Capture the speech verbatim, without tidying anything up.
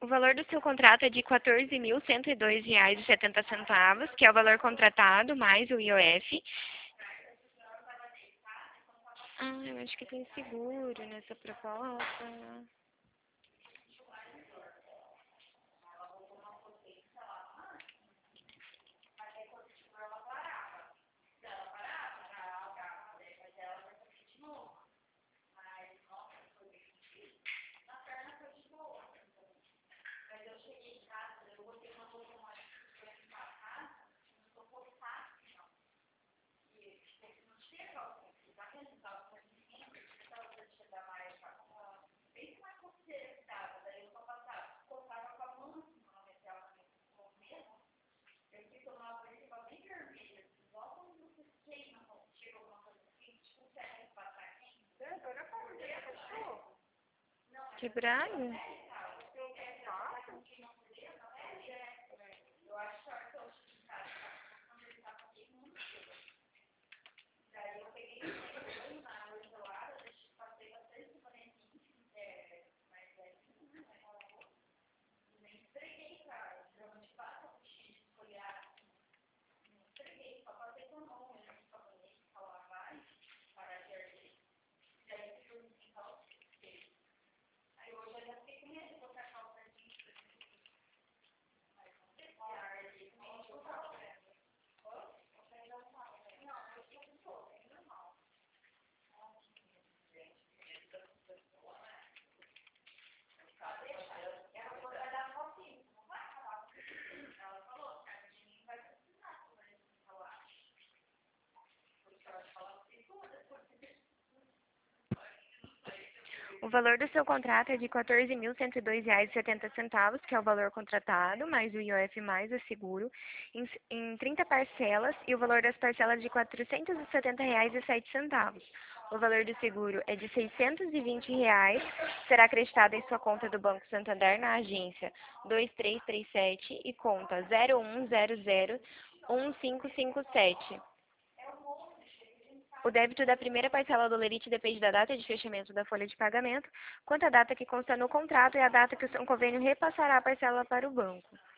O valor do seu contrato é de quatorze mil cento e dois reais e setenta centavos, que é o valor contratado mais o I O F. Ah, eu acho que tem seguro nessa proposta. Quebrado? O valor do seu contrato é de quatorze mil cento e dois reais e setenta centavos, que é o valor contratado, mais o I O F mais o seguro, em, em trinta parcelas, e o valor das parcelas de quatrocentos e setenta reais e sete centavos. O valor do seguro é de seiscentos e vinte reais, será acreditado em sua conta do Banco Santander na agência dois três três sete e conta zero um zero zero um cinco cinco sete. O débito da primeira parcela do lerite depende da data de fechamento da folha de pagamento, quanto à data que consta no contrato e a data que o seu convênio repassará a parcela para o banco.